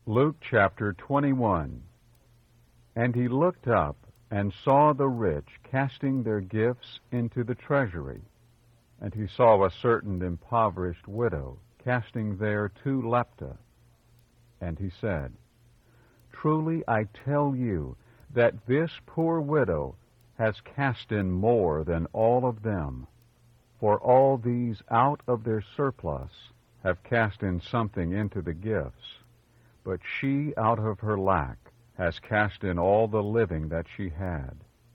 Luke chapter 21. And he looked up and saw the rich casting their gifts into the treasury. And he saw a certain impoverished widow casting there 2 lepta. And he said, Truly I tell you that this poor widow has cast in more than all of them. For all these out of their surplus have cast in something into the gifts. But she out of her lack has cast in all the living that she had.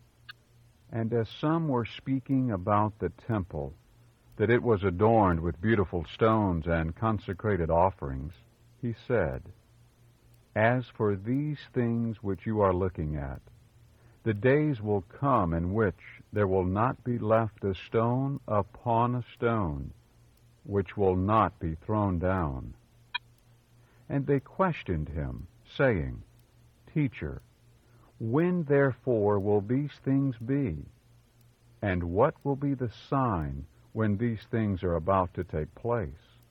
And as some were speaking about the temple, that it was adorned with beautiful stones and consecrated offerings, he said, As for these things which you are looking at, the days will come in which there will not be left a stone upon a stone, which will not be thrown down. And they questioned him, saying, Teacher, when therefore will these things be? And what will be the sign when these things are about to take place?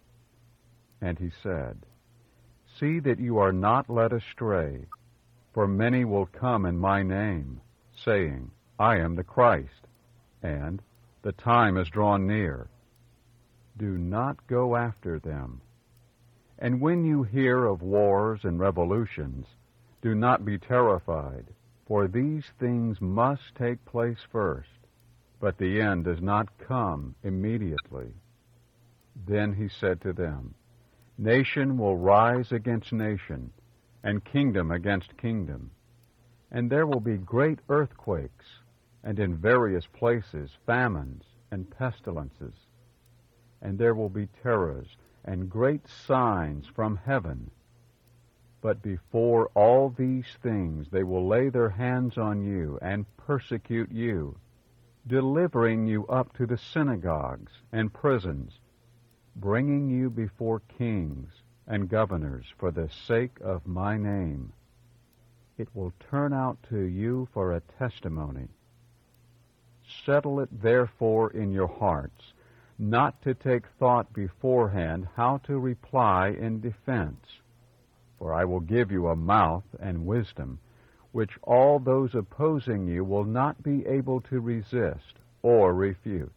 And he said, See that you are not led astray, for many will come in my name, saying, I am the Christ, and the time is drawn near. Do not go after them. And when you hear of wars and revolutions, do not be terrified, for these things must take place first, but the end does not come immediately. Then he said to them, Nation will rise against nation, and kingdom against kingdom. And there will be great earthquakes, and in various places famines and pestilences. And there will be terrors and great signs from heaven. But before all these things they will lay their hands on you and persecute you, delivering you up to the synagogues and prisons, bringing you before kings and governors for the sake of my name. It will turn out to you for a testimony. Settle it therefore in your hearts, not to take thought beforehand how to reply in defense. For I will give you a mouth and wisdom, which all those opposing you will not be able to resist or refute.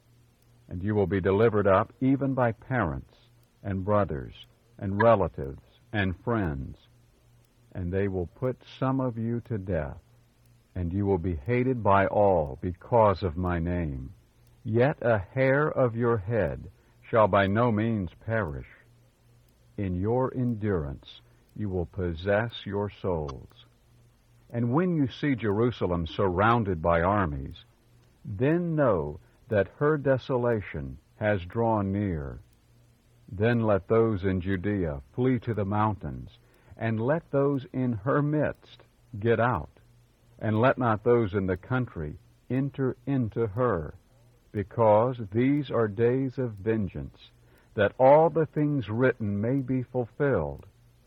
And you will be delivered up even by parents and brothers and relatives and friends, and they will put some of you to death, and you will be hated by all because of my name. Yet a hair of your head shall by no means perish. In your endurance you will possess your souls. And when you see Jerusalem surrounded by armies, then know that her desolation has drawn near. Then let those in Judea flee to the mountains, and let those in her midst get out, and let not those in the country enter into her, because these are days of vengeance, that all the things written may be fulfilled.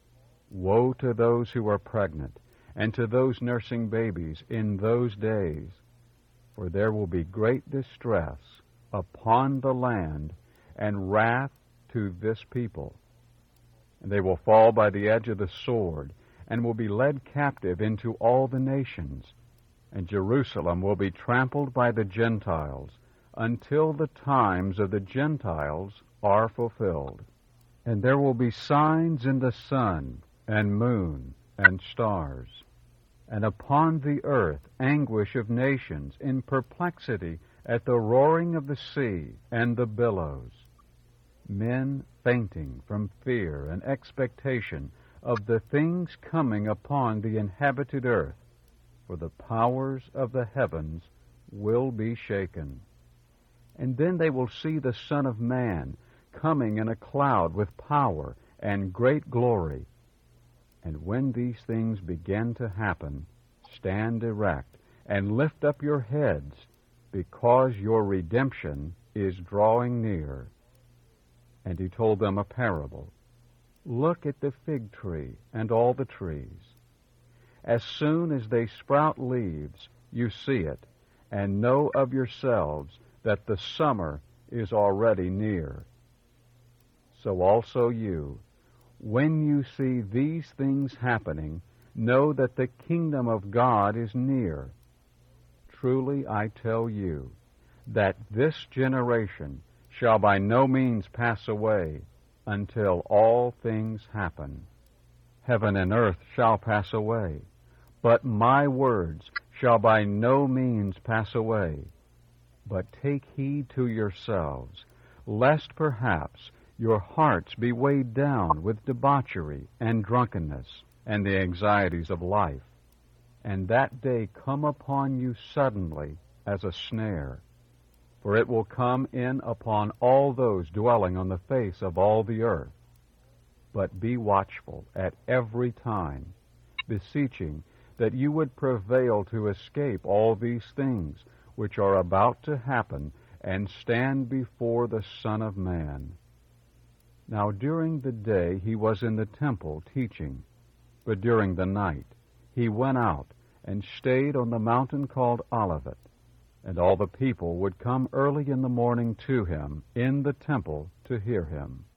Woe to those who are pregnant, and to those nursing babies in those days, for there will be great distress upon the land, and wrath to this people. And they will fall by the edge of the sword, and will be led captive into all the nations, and Jerusalem will be trampled by the Gentiles, until the times of the Gentiles are fulfilled. And there will be signs in the sun, and moon, and stars. And upon the earth anguish of nations in perplexity at the roaring of the sea and the billows. Men fainting from fear and expectation of the things coming upon the inhabited earth, for the powers of the heavens will be shaken. And then they will see the Son of Man coming in a cloud with power and great glory. And when these things begin to happen, stand erect and lift up your heads, because your redemption is drawing near. And he told them a parable. Look at the fig tree and all the trees. As soon as they sprout leaves, you see it, and know of yourselves that the summer is already near. So also you, When you see these things happening, know that the kingdom of God is near. Truly I tell you, that this generation shall by no means pass away until all things happen. Heaven and earth shall pass away, but my words shall by no means pass away. But take heed to yourselves, lest perhaps your hearts be weighed down with debauchery and drunkenness and the anxieties of life, and that day come upon you suddenly as a snare. For it will come in upon all those dwelling on the face of all the earth. But be watchful at every time, beseeching that you would prevail to escape all these things which are about to happen, and stand before the Son of Man. Now during the day he was in the temple teaching, but during the night he went out and stayed on the mountain called Olivet. And all the people would come early in the morning to him in the temple to hear him.